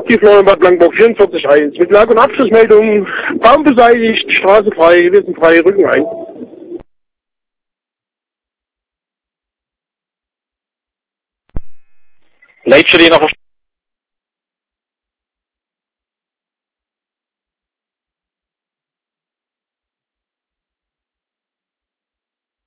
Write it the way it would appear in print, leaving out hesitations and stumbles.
Tieflohn Bad Blankenburg 44.1. Mit Lag- und Abschlussmeldung. Baum beseitigt, Straße frei, wir sind frei, Rücken ein. Leitstelle noch